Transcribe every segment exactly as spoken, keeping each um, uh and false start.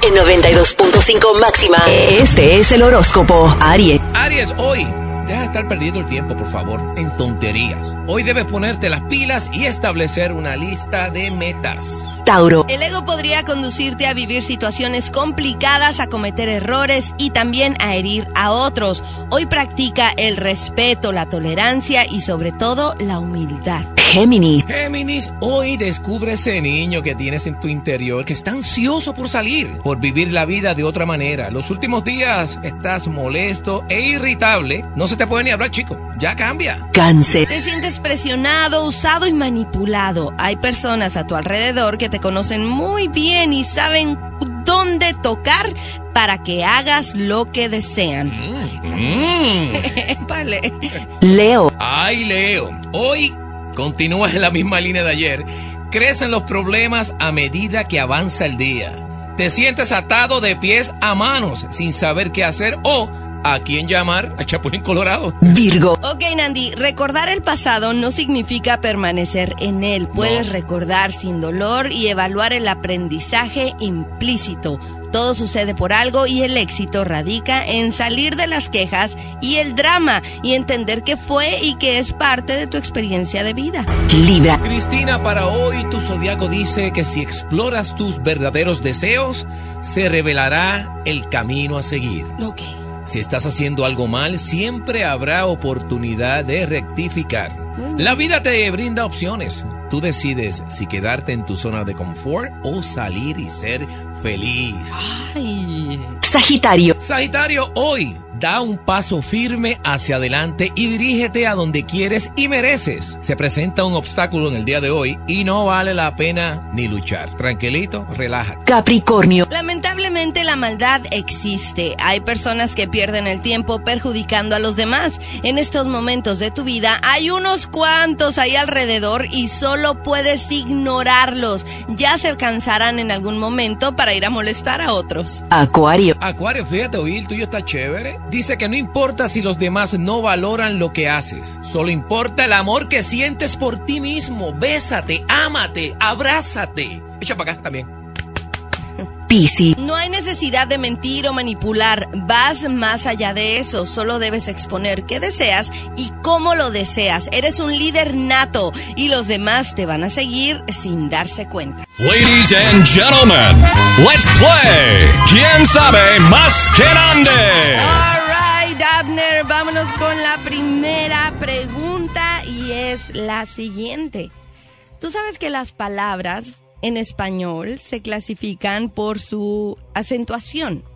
en noventa y dos punto cinco máxima. Este es el horóscopo. Aries. Aries, hoy, deja de estar perdiendo el tiempo, por favor, en tonterías. Hoy debes ponerte las pilas y establecer una lista de metas. Tauro. El ego podría conducirte a vivir situaciones complicadas, a cometer errores y también a herir a otros. Hoy practica el respeto, la tolerancia y sobre todo la humildad. Géminis. Géminis, hoy descubre ese niño que tienes en tu interior que está ansioso por salir, por vivir la vida de otra manera. Los últimos días estás molesto e irritable. No se te puede ni hablar, chico. Ya cambia. Cáncer. Te sientes presionado, usado y manipulado. Hay personas a tu alrededor que te conocen muy bien y saben dónde tocar para que hagas lo que desean. Mm, mm. Vale. Leo. Ay, Leo, hoy continúas en la misma línea de ayer. Crecen los problemas a medida que avanza el día. Te sientes atado de pies a manos sin saber qué hacer o a quién llamar a Chapulín Colorado. Virgo. Ok, Nandi, recordar el pasado no significa permanecer en él. Puedes No. recordar sin dolor y evaluar el aprendizaje implícito. Todo sucede por algo y el éxito radica en salir de las quejas y el drama y entender que fue y que es parte de tu experiencia de vida. Libra. Cristina, para hoy tu zodiaco dice que si exploras tus verdaderos deseos, se revelará el camino a seguir. Ok. Si estás haciendo algo mal, siempre habrá oportunidad de rectificar. La vida te brinda opciones. Tú decides si quedarte en tu zona de confort o salir y ser feliz. Ay. Sagitario. Sagitario, hoy da un paso firme hacia adelante y dirígete a donde quieres y mereces. Se presenta un obstáculo en el día de hoy y no vale la pena ni luchar. Tranquilito, relájate. Capricornio. Lamentablemente la maldad existe. Hay personas que pierden el tiempo perjudicando a los demás. En estos momentos de tu vida hay unos cuantos ahí alrededor y solo puedes ignorarlos. Ya se cansarán en algún momento para ir a molestar a otros. Acuario. Acuario, fíjate, hoy el tuyo está chévere. Dice que no importa si los demás no valoran lo que haces. Solo importa el amor que sientes por ti mismo. Bésate, ámate, abrázate. Echa para acá también. Piscis. No hay necesidad de mentir o manipular. Vas más allá de eso. Solo debes exponer qué deseas y cómo lo deseas. Eres un líder nato y los demás te van a seguir sin darse cuenta. Ladies and gentlemen, let's play ¿Quién sabe más que Nande? All right, Abner, vámonos con la primera pregunta y es la siguiente. ¿Tú sabes que las palabras en español se clasifican por su acentuación?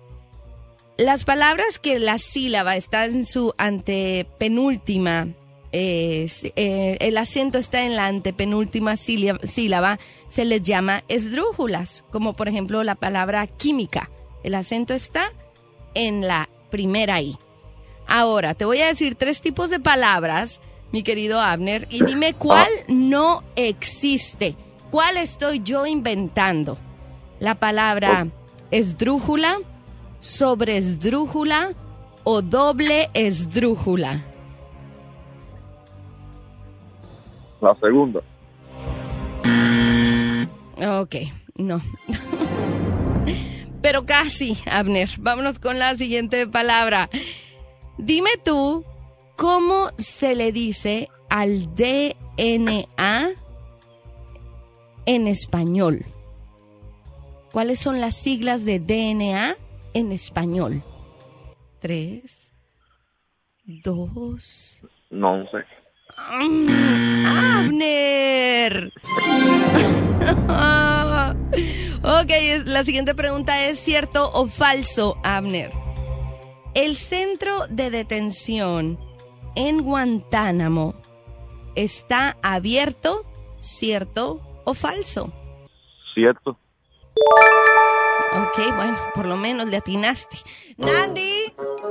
Las palabras que la sílaba está en su antepenúltima, eh, eh, el acento está en la antepenúltima sílaba, sílaba, se les llama esdrújulas, como por ejemplo la palabra química. El acento está en la primera I. Ahora, te voy a decir tres tipos de palabras, mi querido Abner, y dime cuál no existe. ¿Cuál estoy yo inventando? ¿La palabra esdrújula, sobreesdrújula o doble esdrújula? La segunda. Ok, no. Pero casi, Abner. Vámonos con la siguiente palabra. Dime tú, ¿cómo se le dice al D N A en español? ¿Cuáles son las siglas de D N A en español? Tres, dos... No sé. Mm, ¡Abner! Ok, la siguiente pregunta es ¿cierto o falso, Abner? ¿El centro de detención en Guantánamo está abierto, cierto o falso? Cierto. Ok, bueno, por lo menos le atinaste. Nandi,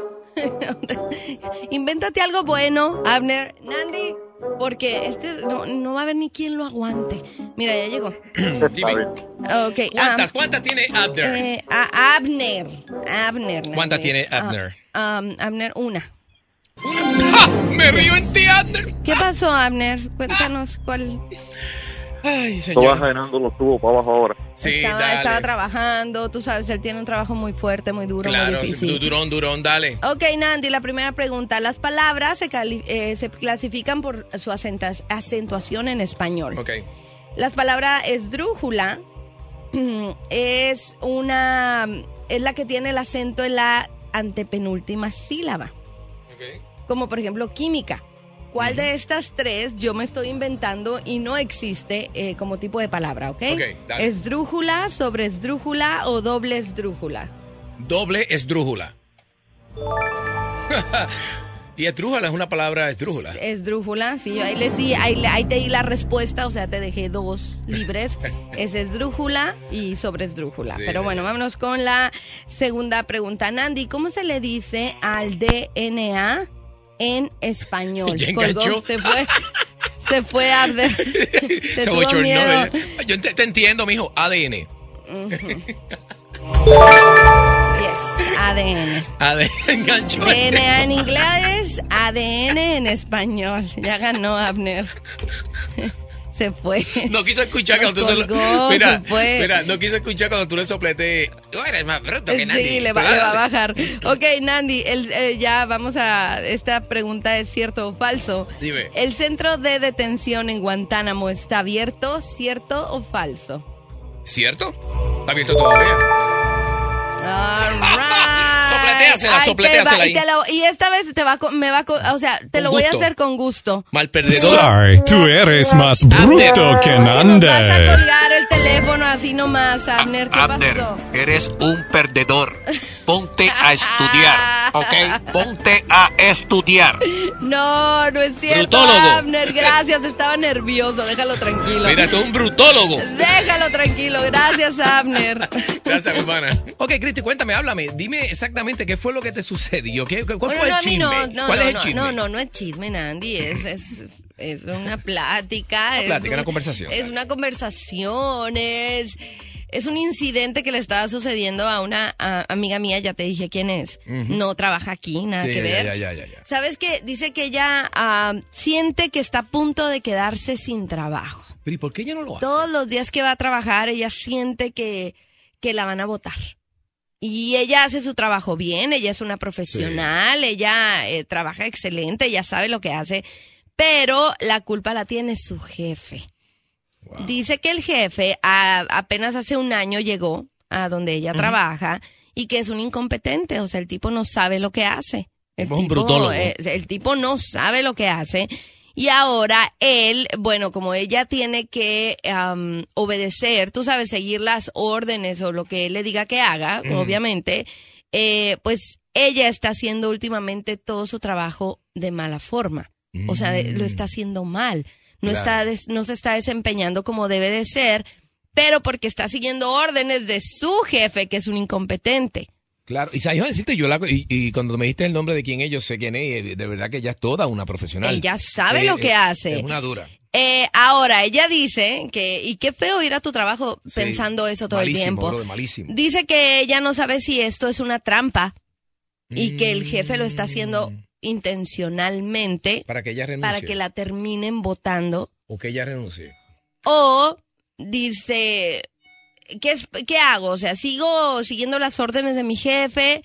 invéntate algo bueno, Abner. Nandi, porque este no, no va a haber ni quien lo aguante. Mira, ya llegó. Dime. Okay, ¿Cuántas? um, ¿Cuántas tiene Abner? eh, a- Abner. Abner. Nandi. ¿Cuántas tiene Abner? Ah, um, Abner, una. ¡Ah! ¡Me río en ti, Abner! ¿Qué pasó, Abner? Cuéntanos cuál. Ay, Estaba señor. llenando los tubos para abajo ahora. Sí, estaba, dale. estaba trabajando, tú sabes, él tiene un trabajo muy fuerte, muy duro, Claro, muy difícil. du- durón, durón, dale. Ok, Nandy, la primera pregunta. Las palabras se, cali- eh, se clasifican por su acentas- acentuación en español. Ok. La palabra esdrújula es una es la que tiene el acento en la antepenúltima sílaba. Ok. Como por ejemplo química. ¿Cuál de estas tres yo me estoy inventando y no existe eh, como tipo de palabra, ok? Ok, dale. Esdrújula, sobre esdrújula o doble esdrújula. Doble esdrújula. Y esdrújula es una palabra esdrújula. Esdrújula, sí, yo ahí les di, ahí, ahí te di la respuesta, o sea, te dejé dos libres. Es esdrújula y sobre esdrújula. Sí, Pero sí, bueno, sí. vámonos con la segunda pregunta. Nandy, ¿cómo se le dice al D N A en español? Ya Colgó, enganchó. se fue, se fue a Abder. Te Se tuvo bochornó, miedo. ¿eh? Yo te, te entiendo, mijo. A D N. Yes, A D N. A D N enganchó. D N A en inglés, A D N en español. Ya ganó Abner. Se fue. No quiso escuchar Nos cuando tú se lo... colgó, Mira, se fue. mira, no quiso escuchar cuando tú le soplete. Tú eres más bruto que nadie. Sí, le va, le va a bajar. Ok, Nandy, el, eh, ya vamos a... Esta pregunta es cierto o falso. Dime. ¿El centro de detención en Guantánamo está abierto, cierto o falso? ¿Cierto? Está abierto todavía. All right. Sopletéasela, Ahí sopletéasela te va, ahí. y, te lo- y esta vez te va, a co- me va, a co- o sea, te Con lo voy a gusto. hacer con gusto. Mal perdedor. Sorry, tú eres más bruto que Nos vas a Nande. colgar el teléfono así nomás, Abner. ¿Qué Abner, pasó? eres un perdedor. Ponte a estudiar, ¿ok? Ponte a estudiar. No, no es cierto, Brutólogo. Abner. Gracias, estaba nervioso. Déjalo tranquilo. Mira, tú eres un brutólogo. Déjalo tranquilo. Gracias, Abner. Gracias, mi hermana. Ok, Cristi, cuéntame, háblame. Dime exactamente qué fue lo que te sucedió. ¿Qué, ¿Cuál Bueno, fue no, el a mí chisme? no, no, ¿Cuál no, es el no, chisme? no, no, no es chisme, Nandy. Es, es, es una plática. Una es plática, un- una conversación. Es una conversación, es... Es un incidente que le estaba sucediendo a una a- amiga mía, ya te dije quién es. No trabaja aquí, nada Sí, que ya, ver. ya, ya, ya, ya. ¿Sabes qué? Dice que ella ah, siente que está a punto de quedarse sin trabajo. Pero ¿y por qué ella no lo hace? Todos los días que va a trabajar, ella siente que, que la van a votar. Y ella hace su trabajo bien, ella es una profesional, ella eh, trabaja excelente, ella sabe lo que hace, pero la culpa la tiene su jefe. Wow. Dice que el jefe a- apenas hace un año llegó a donde ella trabaja y que es un incompetente, o sea, el tipo no sabe lo que hace. El Es un tipo, brutólogo. eh, el tipo no sabe lo que hace. Y ahora él, bueno, como ella tiene que am, obedecer, tú sabes, seguir las órdenes o lo que él le diga que haga, obviamente, eh, pues ella está haciendo últimamente todo su trabajo de mala forma. O sea, de- lo está haciendo mal. No, Claro. está des- no se está desempeñando como debe de ser, pero porque está siguiendo órdenes de su jefe, que es un incompetente. Claro, y sabes, yo decirte, yo la, y, y cuando me diste el nombre de quién es, yo sé quién es, y de verdad que ella es toda una profesional. Ella sabe Eh, lo que eh, hace. Es una dura. Eh, ahora, ella dice que, y qué feo ir a tu trabajo Sí, pensando eso todo malísimo, el tiempo. brother, malísimo. Dice que ella no sabe si esto es una trampa y que el jefe lo está haciendo intencionalmente Para que ella renuncie. para que la terminen votando. O que ella renuncie. O dice, ¿qué, es, ¿qué hago? O sea, sigo siguiendo las órdenes de mi jefe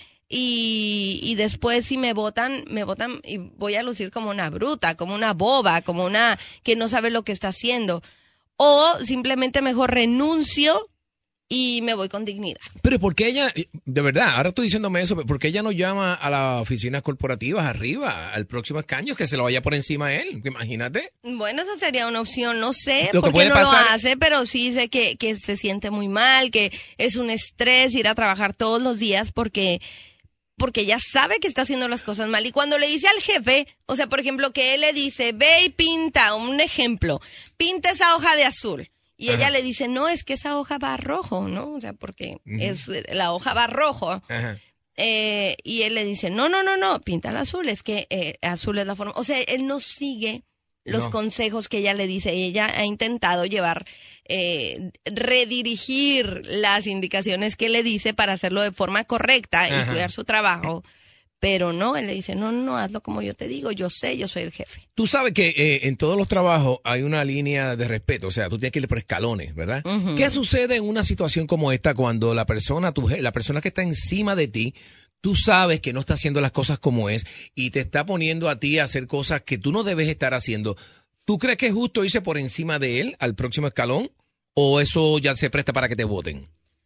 y, y después si me votan, me votan y voy a lucir como una bruta, como una boba, como una que no sabe lo que está haciendo. O simplemente mejor renuncio y me voy con dignidad. Pero ¿por qué ella, de verdad, ahora estoy diciéndome eso, ¿por qué ella no llama a las oficinas corporativas arriba, al próximo escaño, que se lo vaya por encima a él? Imagínate. Bueno, esa sería una opción. No sé Lo que por qué puede no pasar- lo hace, pero sí sé que, que se siente muy mal, que es un estrés ir a trabajar todos los días porque, porque ya sabe que está haciendo las cosas mal. Y cuando le dice al jefe, o sea, por ejemplo, que él le dice, ve y pinta, un ejemplo, pinta esa hoja de azul. Y Ajá. ella le dice, no, es que esa hoja va rojo, ¿no? O sea, porque es la hoja va rojo. Ajá. Eh, y él le dice, no, no, no, no, pinta el azul, es que eh, azul es la forma. O sea, él no sigue los No. consejos que ella le dice. Y ella ha intentado llevar, eh, redirigir las indicaciones que le dice para hacerlo de forma correcta y Ajá. cuidar su trabajo. Pero no, él le dice, no, no, hazlo como yo te digo, yo sé, yo soy el jefe. Tú sabes que eh, en todos los trabajos hay una línea de respeto, o sea, tú tienes que ir por escalones, ¿verdad? Ujú. ¿Qué sucede en una situación como esta cuando la persona, tu, je- la persona que está encima de ti, tú sabes que no está haciendo las cosas como es y te está poniendo a ti a hacer cosas que tú no debes estar haciendo? ¿Tú crees que es justo irse por encima de él al próximo escalón o eso ya se presta para que te voten?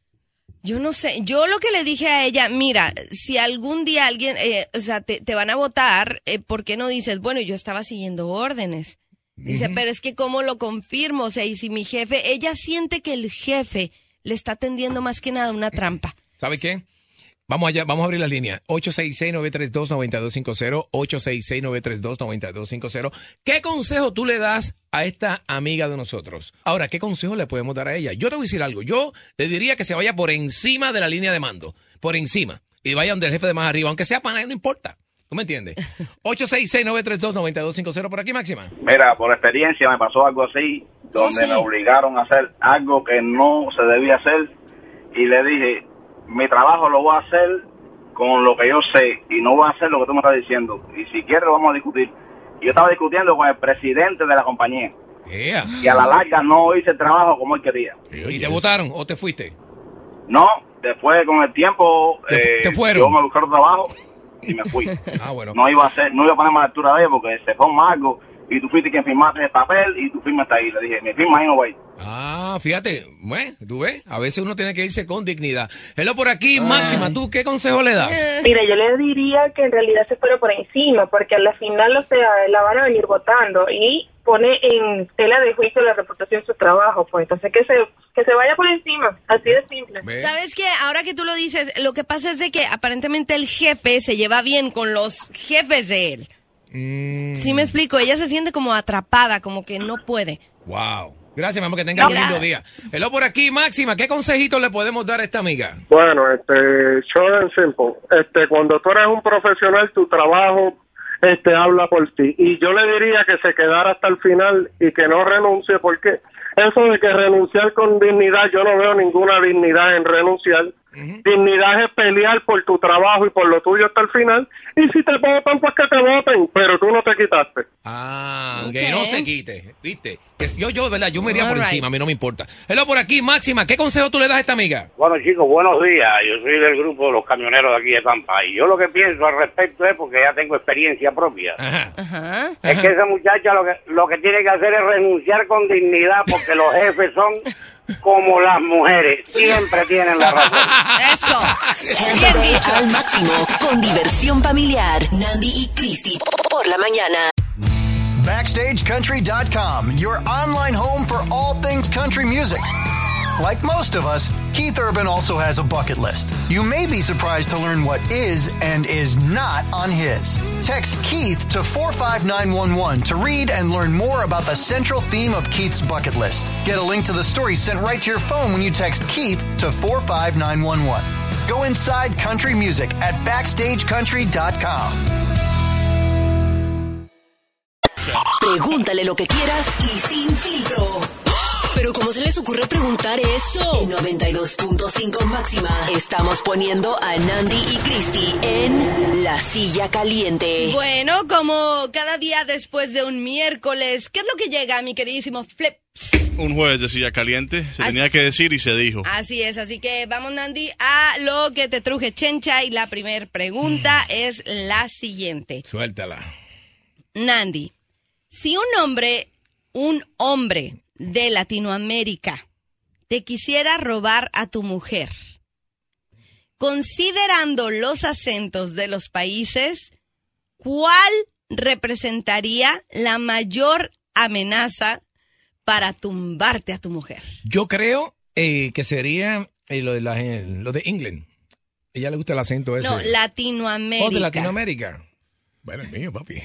Yo no sé, yo lo que le dije a ella, mira, si algún día alguien, eh, o sea, te, te van a votar, eh, ¿por qué no dices, bueno, yo estaba siguiendo órdenes? Dice, Ujú. pero es que ¿cómo lo confirmo? O sea, y si mi jefe, ella siente que el jefe le está tendiendo más que nada una trampa. ¿Sabe qué? Vamos allá, vamos a abrir las líneas. ocho seis seis, nueve tres dos, nueve dos cinco cero, ocho seis seis, nueve tres dos, nueve dos cinco cero. ¿Qué consejo tú le das a esta amiga de nosotros? Ahora, ¿qué consejo le podemos dar a ella? Yo te voy a decir algo. Yo le diría que se vaya por encima de la línea de mando. Por encima. Y vaya donde el jefe de más arriba. Aunque sea pana, no importa. ¿Tú me entiendes? ocho seis seis, nueve tres dos, nueve dos cinco cero. Por aquí, Máxima. Mira, por experiencia me pasó algo así, donde sí. me obligaron a hacer algo que no se debía hacer y le dije, mi trabajo lo voy a hacer con lo que yo sé y no voy a hacer lo que tú me estás diciendo. Y si quieres lo vamos a discutir. Y yo estaba discutiendo con el presidente de la compañía Yeah. y a la larga no hice el trabajo como él quería. ¿Y te votaron o te fuiste? No, después con el tiempo Te- eh, te fueron. yo me busqué otro trabajo y me fui. Ah, bueno. No iba a hacer, no iba a ponerme a la altura de él porque se fue un algo y tú fuiste quien firmaste el papel y tu firma está ahí. Le dije, mi firma ahí no va a ir. Ah, fíjate. Bueno, tú ves, a veces uno tiene que irse con dignidad. Hello por aquí, Máxima. ¿Tú qué consejo le das? Mira, yo le diría que en realidad se fuera por encima, porque a la final, o sea, la van a venir votando y pone en tela de juicio la reputación de su trabajo, pues entonces que se que se vaya por encima, así de simple. Ve. ¿Sabes qué? Ahora que tú lo dices, lo que pasa es de que aparentemente el jefe se lleva bien con los jefes de él. Mm, Sí me explico, ella se siente como atrapada, como que no puede. wow. Gracias, mi amor, que tengas un lindo día. Hello por aquí, Máxima. ¿Qué consejitos le podemos dar a esta amiga? Bueno, este, short and simple. Este, cuando tú eres un profesional, tu trabajo, este, habla por ti. Y yo le diría que se quedara hasta el final y que no renuncie, porque eso de que renunciar con dignidad, yo no veo ninguna dignidad en renunciar. Dignidad es pelear por tu trabajo y por lo tuyo hasta el final. Y si te votan, pues que te voten, pero tú no te quitaste. Ah, Ok. que no se quite, ¿viste? Que yo, yo, ¿verdad? Yo me iría All por right. encima, a mí no me importa. Hello por aquí, Máxima. ¿Qué consejo tú le das a esta amiga? Bueno, chicos, buenos días. Yo soy del grupo de los camioneros de aquí de Tampa. Y yo lo que pienso al respecto es, porque ya tengo experiencia propia, Ajá. Ajá. es que esa muchacha lo que, lo que tiene que hacer es renunciar con dignidad, porque los jefes son como las mujeres. Siempre tienen la razón. Eso. Bien Llévate dicho. al máximo con diversión familiar. Nandi y Christy por la mañana. Backstage Country dot com, your online home for all things country music. Like most of us, Keith Urban also has a bucket list. You may be surprised to learn what is and is not on his. Text Keith to four five nine one one to read and learn more about the central theme of Keith's bucket list. Get a link to the story sent right to your phone when you text Keith to four five nine one one. Go inside country music at Backstage Country dot com. Pregúntale lo que quieras y sin filtro. Pero ¿cómo se les ocurre preguntar eso? En noventa y dos punto cinco Máxima estamos poniendo a Nandi y Christy en La Silla Caliente. Bueno, como cada día después de un miércoles, ¿qué es lo que llega, mi queridísimo Flip? Un jueves de silla caliente, se Así- tenía que decir y se dijo. Así es, así que vamos, Nandi, a lo que te truje, chencha. Y la primera pregunta es la siguiente. Suéltala. Nandi, si un hombre, un hombre de Latinoamérica te quisiera robar a tu mujer, considerando los acentos de los países, ¿cuál representaría la mayor amenaza para tumbarte a tu mujer? Yo creo eh, que sería eh, lo, de la, eh, lo de England. A ella le gusta el acento ese. No, Latinoamérica. Oh, de Latinoamérica. Bueno, el mío, papi.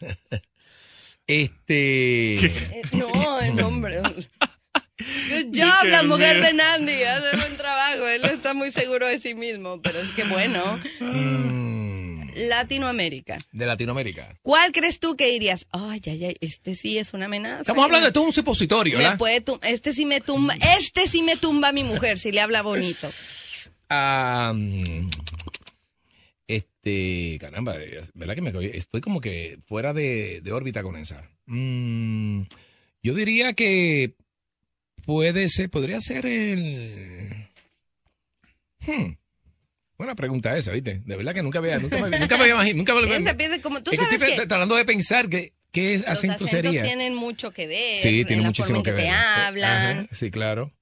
Este. Eh, no, el nombre. Good Ni job, que la el mujer mío. de Nandi. Hace buen trabajo. Él está muy seguro de sí mismo, pero es que bueno. mm, Latinoamérica. de Latinoamérica. ¿Cuál crees tú que dirías? Ay, ay, ay, este sí es una amenaza. Estamos que hablando me- de todo un supositorio, me ¿verdad? puede tum- Este sí me tumba, este sí me tumba a mi mujer si le habla bonito. Ah, mm, Este, caramba, ¿verdad que me estoy como que fuera de, de órbita con esa? Mm, yo diría que puede ser, podría ser el... Hmm. Buena pregunta esa, ¿viste? De verdad que nunca había, nunca me, nunca me había imaginado. Nunca me, Piensa, piensa, como tú es que sabes estoy que tratando de pensar que, qué los acento acentos sería. tienen mucho que ver Sí, en tiene la muchísimo forma en que, que te ver. hablan. Ajá, sí, claro.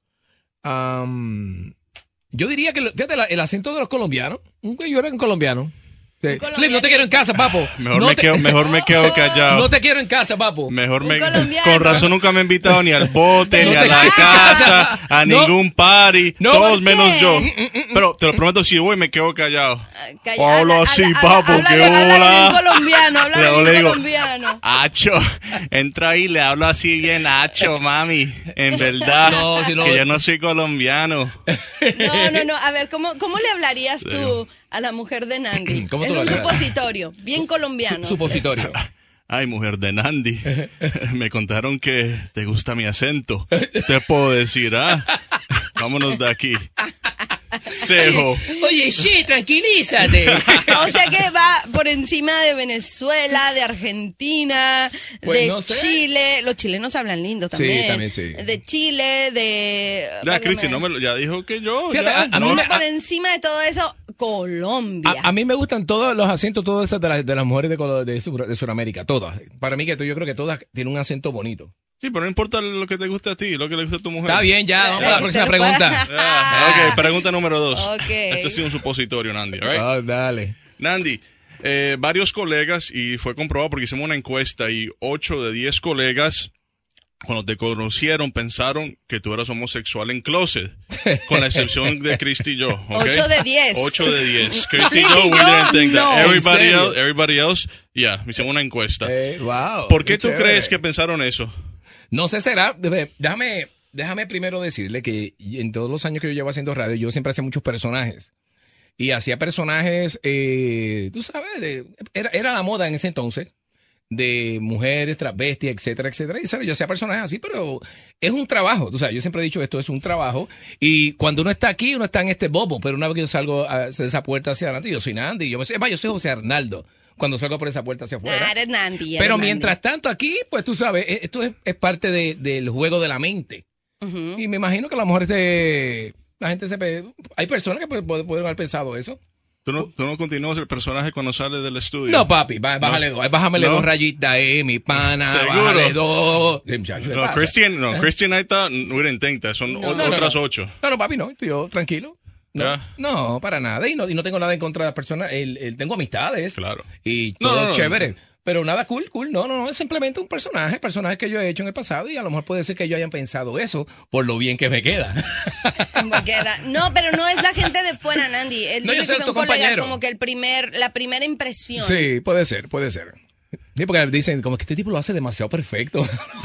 Um, yo diría que, fíjate, la- el acento de los colombianos. Yo era un colombiano. Sí. Flip, no te quiero en casa, papo. Mejor, no me, te... quedo, mejor me quedo callado. No te quiero en casa, papo. Mejor me... colombiano. Con razón nunca me he invitado ni al bote, No ni te- a la casa, a No. ningún party. No, todos ¿por menos qué? yo. Pero te lo prometo, si voy me quedo callado. Calla- Hablo habla- así, habla- papo, habla- que háblale bien hola. colombiano, háblale Luego bien le digo, colombiano. Acho, entra ahí, le hablo así bien, Acho, mami. En verdad, No, si no- que yo no soy colombiano. No, no, no. A ver, ¿cómo, cómo le hablarías Sí. tú a la mujer de Nandi? ¿Cómo Es tú un le hablas? supositorio, bien colombiano. Supositorio. Ay, mujer de Nandi, me contaron que te gusta mi acento. Te puedo decir, ¿ah? Vámonos de aquí. Cejo. Oye, sí, tranquilízate. O sea que va por encima de Venezuela, de Argentina, Pues de no sé. Chile. Los chilenos hablan lindo también. también sí. De Chile, de... Ya, válgame. Cristi, no me lo, ya dijo que yo. Fíjate, ya, a- a no. mí me- Por encima de todo eso, Colombia. A, a mí me gustan todos los acentos, todos esos de, las- de las mujeres de, Colo- de, Sur- de Sudamérica, todas. Para mí, que yo creo que todas tienen un acento bonito. Sí, pero no importa lo que te guste a ti, lo que le gusta a tu mujer. Está bien, ya, vamos a la Te próxima lo pregunta. Ah, ok, pregunta número dos. Ok. Este ha sido un supositorio, Nandi. all right? Ah, dale. Nandi, eh, varios colegas, y fue comprobado porque hicimos una encuesta, y ocho de diez colegas, cuando te conocieron, pensaron que tú eras homosexual en closet. Con la excepción de Cristi y yo. ¿ok? Ocho de diez. Ocho de diez. Cristi y Cristi yo, y we yo, didn't think no. that. ¿En Everybody serio? else, everybody else, yeah, hicimos una encuesta. Eh, wow. ¿Por qué tú chévere. crees que pensaron eso? No sé, será. debe- Déjame, déjame primero decirle que en todos los años que yo llevo haciendo radio, yo siempre hacía muchos personajes. Y hacía personajes, eh, tú sabes, de- era, era la moda en ese entonces, de mujeres, travestis, etcétera, etcétera. Y ¿sabes? Yo hacía personajes así, pero es un trabajo. Tú sabes, yo siempre he dicho esto es un trabajo. Y cuando uno está aquí, uno está en este bobo. Pero una vez que yo salgo a- de esa puerta hacia adelante, yo soy Nandi. Yo, me- es más, yo soy José Arnaldo. Cuando salgo por esa puerta hacia afuera. Ah, eres Nandi, eres Pero Nandi. mientras tanto aquí, pues tú sabes, e- esto es, es parte de- del juego de la mente. Ujú. Y me imagino que a lo mejor este, la gente se... pe- Hay personas que pu- pu- pueden haber pensado eso. ¿Tú no, tú no continúas el personaje cuando sales del estudio? No, papi, ba- bájale No. dos, bájamele No. dos rayitas, eh, mi pana, ¿Seguro? bájale dos. Eh, muchacho, ¿qué No, pasa? Christian, no, Christian I thought, we didn't think that. Son No. o- No, no, otras no. ocho. No, no, papi, no, estoy yo tranquilo. No, Ya. no, para nada. Y no, y no tengo nada en contra de las personas. El, el- tengo amistades. Claro. Y No, todo no, no. chévere. Pero nada cool, cool. No, no, no. Es simplemente un personaje. Personaje que yo he hecho en el pasado. Y a lo mejor puede ser que ellos hayan pensado eso por lo bien que me queda. Porque era- No, pero no es la gente de fuera, Nandi. Él No, yo dice sé, que tu son colegas, compañero. como que el primer, la primera impresión. Sí, puede ser, puede ser. Sí, porque dicen como que este tipo lo hace demasiado perfecto.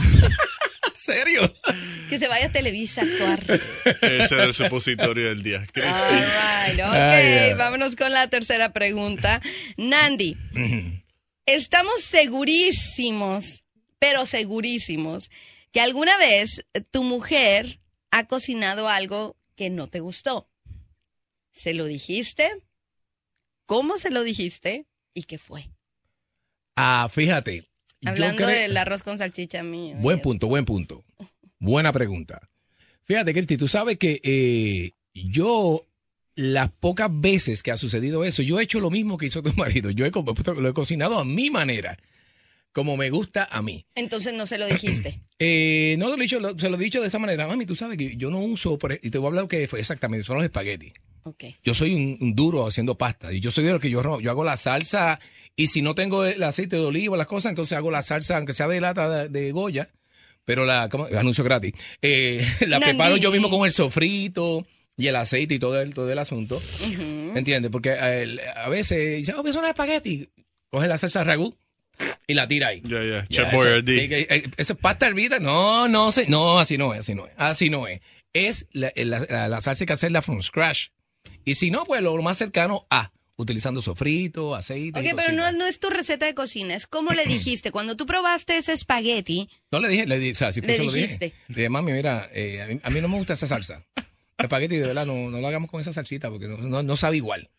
¿Serio? Que se vaya a Televisa a actuar. Ese era el supositorio del día. Christy. All right, ok. Ay, ya. Vámonos con la tercera pregunta. Nandi, estamos segurísimos, pero segurísimos, que alguna vez tu mujer ha cocinado algo que no te gustó. ¿Se lo dijiste? ¿Cómo se lo dijiste? ¿Y qué fue? Ah, fíjate. yo Hablando creo- del arroz con salchicha mío. Buen punto, buen punto. Buena pregunta. Fíjate, Cristi, tú sabes que eh, yo, las pocas veces que ha sucedido eso, yo he hecho lo mismo que hizo tu marido. Yo he, co- lo he cocinado a mi manera, como me gusta a mí. Entonces no se lo dijiste. Eh, no lo he dicho, lo- se lo he dicho de esa manera. Mami, tú sabes que yo no uso, por- y te voy a hablar lo que fue exactamente, son los espaguetis. Ok. Yo soy un, un duro haciendo pasta y yo soy de lo que yo, ro- yo hago la salsa y si no tengo el aceite de oliva, las cosas, entonces hago la salsa, aunque sea de lata de, de Goya, pero la, ¿cómo? Anuncio gratis, eh, la Nandi. preparo yo mismo con el sofrito y el aceite y todo el, todo el asunto, Ujú. ¿entiendes? Porque eh, a veces dice, oh, pues son espagueti, coge la salsa ragú y la tira ahí. Ya, ya. Ya, Chef eso- Boyardee. eh, eh, eh, ¿Eso es pasta hervida? No, no, sé, no, así no es, así no es, así no es. Es la, la, la, la salsa hay que hacerla from scratch. Y si no, pues lo, lo más cercano a, utilizando sofrito, aceite. Ok, y pero no, cositas. no es tu receta de cocina, es como le dijiste. Cuando tú probaste ese espagueti, No le dije, le dije, o sea, si Le se lo dije. dijiste. Le dije, mami, mira, eh, a, mí, a mí no me gusta esa salsa. El espagueti, de verdad, no, no lo hagamos con esa salsita porque no, no, no sabe igual.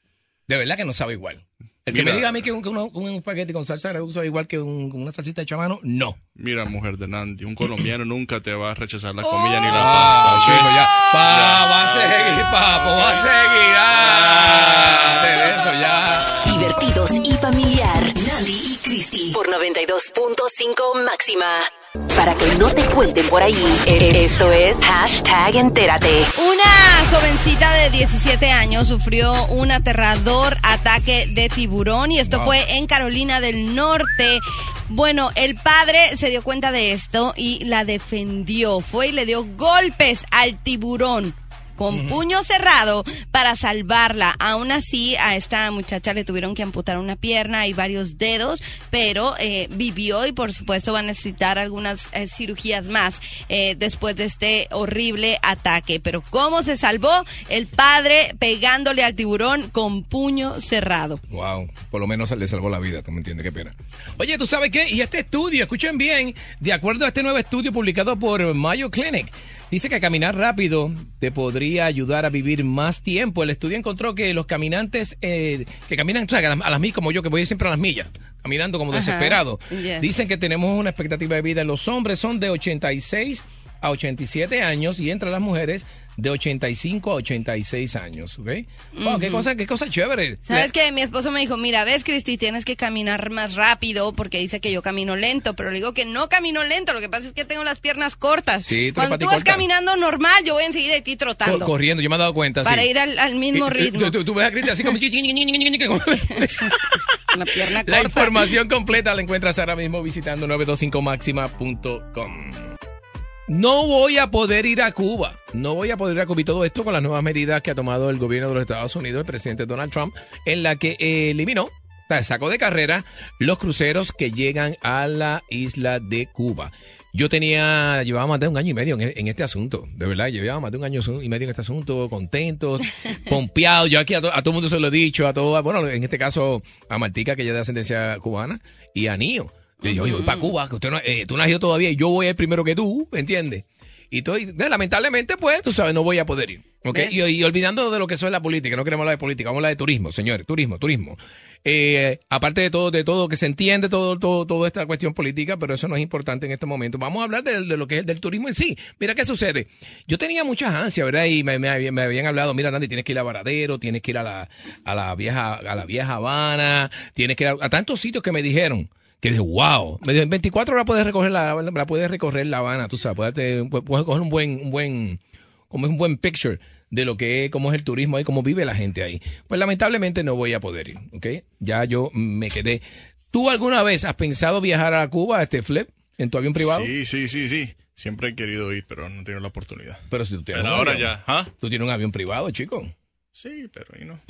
De verdad que no sabe igual. El que Mira, me diga a mí que un, que uno- un espagueti con salsa de sabe igual que un- una salsita de chamano, no. Mira, mujer de Nandi, un colombiano nunca te va a rechazar la comida ni la Ah, pasta. chico, ¿ok? ya. Pa, va a seguir, papo, va a seguir. Ah, de eso ya. Divertidos y familiar. Nandi y Cristi por noventa y dos punto cinco máxima. Para que no te cuenten por ahí, esto es hashtag entérate. Una jovencita de diecisiete años sufrió un aterrador ataque de tiburón y esto Wow. fue en Carolina del Norte. Bueno, el padre se dio cuenta de esto y la defendió. Fue y le dio golpes al tiburón con puño cerrado para salvarla. Aún así, a esta muchacha le tuvieron que amputar una pierna y varios dedos, pero eh, vivió y por supuesto va a necesitar algunas eh, cirugías más eh, después de este horrible ataque. Pero ¿cómo se salvó? El padre pegándole al tiburón con puño cerrado. Wow, por lo menos le salvó la vida, ¿tú me entiendes? Qué pena. Oye, ¿tú sabes qué? Y este estudio, escuchen bien, de acuerdo a este nuevo estudio publicado por Mayo Clinic, dice que caminar rápido te podría ayudar a vivir más tiempo. El estudio encontró que los caminantes eh, que caminan, o sea, a las, a las millas, como yo, que voy siempre a las millas, caminando como Ajá. desesperado, Yes. dicen que tenemos una expectativa de vida en los hombres son de ochenta y seis a ochenta y siete años y entre las mujeres de ochenta y cinco a ochenta y seis años, ¿ok? Wow, qué Ujú. cosa, qué cosa chévere. ¿Sabes qué? Mi esposo me dijo, mira, ves, Cristi, tienes que caminar más rápido porque dice que yo camino lento, pero le digo que no camino lento, lo que pasa es que tengo las piernas cortas. Sí, tú Cuando eres tú vas paticorta. caminando normal, yo voy enseguida de ti Co- trotando. corriendo, yo me he dado cuenta. Para sí. ir al, al mismo Y- y- ritmo. Tú, tú- tú ves a Cristian así como... La pierna La corta. información completa la encuentras ahora mismo visitando nueve dos cinco máxima punto com. No voy a poder ir a Cuba. No voy a poder ir a Cuba. Y todo esto con las nuevas medidas que ha tomado el gobierno de los Estados Unidos, el presidente Donald Trump, en la que eh, eliminó, o sea, sacó de carrera los cruceros que llegan a la isla de Cuba. Yo tenía, llevaba más de un año y medio en, en este asunto, de verdad, llevaba más de un año y medio en este asunto, contentos, pompeados. Yo aquí a, to- a todo el mundo se lo he dicho, a todo, bueno, en este caso a Martica, que ella es de ascendencia cubana, y a Nío. Yo dije, oye, voy para Cuba, que usted no, eh, tú no has ido todavía y yo voy a ir primero que tú, ¿entiendes? Y estoy, eh, lamentablemente, pues, tú sabes, no voy a poder ir. ¿Ok? Y, y olvidando de lo que eso es la política, no queremos hablar de política, vamos a hablar de turismo, señores, turismo, turismo. Eh, aparte de todo, de todo, que se entiende todo, todo, toda esta cuestión política, pero eso no es importante en este momento. Vamos a hablar de, de lo que es del turismo en sí. Mira qué sucede. Yo tenía muchas ansias, ¿verdad? Y me, me, habían- me habían hablado, mira, Nandy, tienes que ir a Varadero, tienes que ir a la, a la vieja, a la vieja Habana, tienes que ir a, a tantos sitios que me dijeron. Que dije, wow, me dijo, en veinticuatro horas puedes recorrer la, la puedes recorrer La Habana, tú sabes, puedes, puedes coger un buen, un buen, como es un buen picture de lo que es, cómo es el turismo ahí, cómo vive la gente ahí. Pues lamentablemente no voy a poder ir, ¿ok? Ya yo me quedé. ¿Tú alguna vez has pensado viajar a Cuba, este Flip, en tu avión privado? Sí, sí, sí, sí. Siempre he querido ir, pero no he tenido la oportunidad. Pero si tú tienes Pero un ahora avión. ya, ¿ah? Tú tienes un avión privado, chico. Sí, pero ahí no.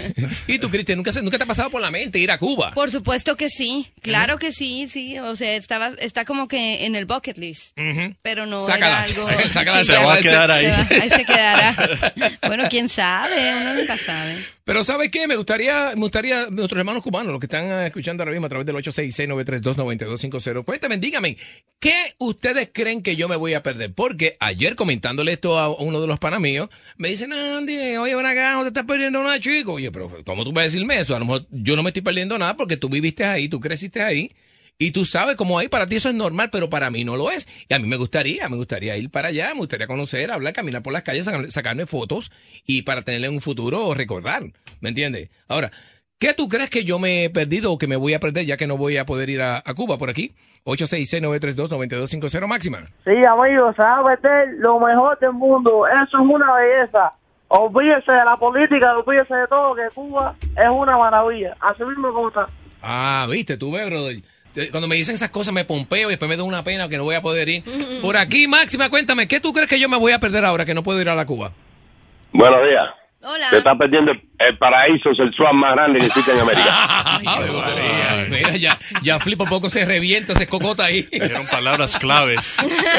¿Y tú, Cristian, nunca, se- nunca te ha pasado por la mente ir a Cuba? Por supuesto que sí, claro que sí, sí, o sea, estaba, está como que en el bucket list, Ujú. pero no Sácala, era algo... sácala, sí, se va a quedar ahí. se va- ahí se quedará. Bueno, quién sabe, uno nunca sabe. Pero ¿sabes qué? Me gustaría, me gustaría, nuestros hermanos cubanos, los que están eh, escuchando ahora mismo a través del ocho seis seis, nueve tres dos, nueve dos cinco cero, cuéntame, dígame, ¿qué ustedes creen que yo me voy a perder? Porque ayer comentándole esto a uno de los panas míos, me dicen, Andy, oye, ven acá, no te estás perdiendo nada, chico. Oye, pero ¿cómo tú vas a decirme eso? A lo mejor yo no me estoy perdiendo nada porque tú viviste ahí, tú creciste ahí. Y tú sabes cómo ahí para ti eso es normal, pero para mí no lo es. Y a mí me gustaría, me gustaría ir para allá, me gustaría conocer, hablar, caminar por las calles, sacar- sacarme fotos y para tenerle un futuro recordar, ¿me entiendes? Ahora, ¿qué tú crees que yo me he perdido o que me voy a perder ya que no voy a poder ir a, a Cuba por aquí? ocho seis seis, nueve tres dos, nueve dos cinco cero máxima. Sí, amigo, sabes lo mejor del mundo. Eso es una belleza. Olvídese de la política, olvídese de todo, que Cuba es una maravilla. Así mismo como está. Ah, viste, tú ves, brother. Cuando me dicen esas cosas me pompeo y después me da una pena que no voy a poder ir. Por aquí, Máxima, cuéntame, ¿qué tú crees que yo me voy a perder ahora que no puedo ir a la Cuba? Buenos días. Hola. Te estás perdiendo el, el paraíso sexual más grande que existe en América. Ay, María. Mira, ya, ya Flipo poco se revienta, se escocota ahí. Dijeron palabras claves.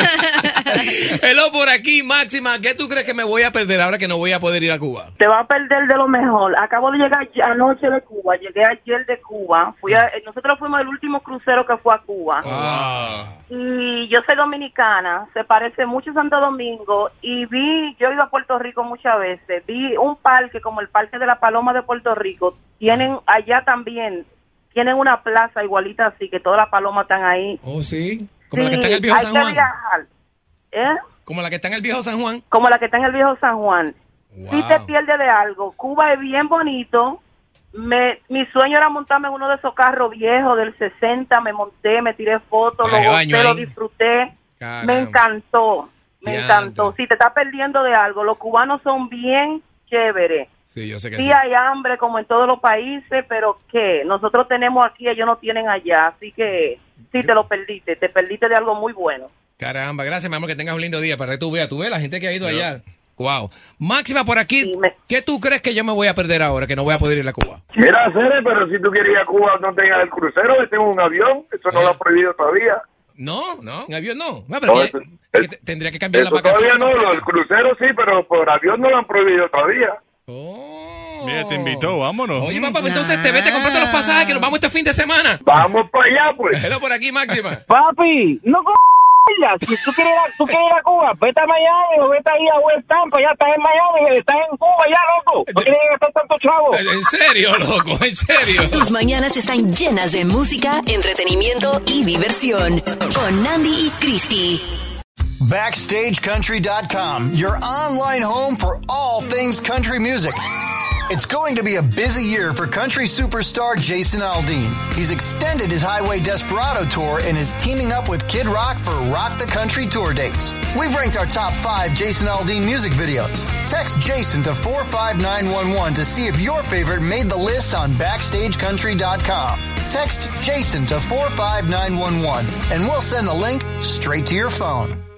Hello, por aquí, Máxima, ¿qué tú crees que me voy a perder ahora que no voy a poder ir a Cuba? Te va a perder de lo mejor. Acabo de llegar anoche de Cuba, llegué ayer de Cuba. Fui a, nosotros fuimos el último crucero que fue a Cuba. Ah. Y yo soy dominicana, se parece mucho a Santo Domingo. Y vi, yo he ido a Puerto Rico muchas veces, vi un un parque como el Parque de la Paloma de Puerto Rico, tienen allá también, tienen una plaza igualita así, que todas las palomas están ahí. Oh, sí. Como Sí, la que está en el viejo hay San que Juan. viajar. ¿Eh? Como la que está en el viejo San Juan. Como la que está en el viejo San Juan. Wow. Si te pierdes de algo, Cuba es bien bonito. Me, mi sueño era montarme en uno de esos carros viejos del sesenta, me monté, me tiré fotos, lo Traje gocé, baño lo ahí. disfruté. Caramba. Me encantó, me Diantre. encantó. Si te estás perdiendo de algo, los cubanos son bien chéveres. Sí, yo sé que Sí sí. hay hambre como en todos los países, pero ¿qué? Nosotros tenemos aquí, ellos no tienen allá, así que sí te lo perdiste, te perdiste de algo muy bueno. Caramba, gracias, mi amor, que tengas un lindo día. Para que tú veas, tú ves la gente que ha ido allá. Wow. Máxima, por aquí, ¿qué tú crees que yo me voy a perder ahora, que no voy a poder ir a Cuba? Mira, Cere, pero si tú quieres ir a Cuba, no tengas el crucero, este es un avión, eso no lo han prohibido todavía. No, no, en avión no. No, pero No, que- eso- que te- tendría que cambiar Eso la vacación. todavía no, lo del crucero sí, pero por avión no lo han prohibido todavía. Mira, te invitó, vámonos. Oye, papá, pues entonces te vete comprando los pasajes que nos vamos este fin de semana. Vamos para allá, pues. Hello por aquí, Máxima. Papi, no con si tú quieres, ir a, tú quieres ir a Cuba, vete a Miami o vete ahí a West Tampa, ya estás en Miami, estás en Cuba ya, loco. No tienes que gastar tanto chavo. En serio, loco, en serio. Tus mañanas están llenas de música, entretenimiento y diversión. Con Nandi y Christy. Backstage Country dot com, your online home for all things country music. It's going to be a busy year for country superstar Jason Aldean. He's extended his Highway Desperado tour and is teaming up with Kid Rock for Rock the Country tour dates. We've ranked our top five Jason Aldean music videos. Text Jason to four five nine one one to see if your favorite made the list on Backstage Country dot com. Text Jason to four five nine one one and we'll send the link straight to your phone.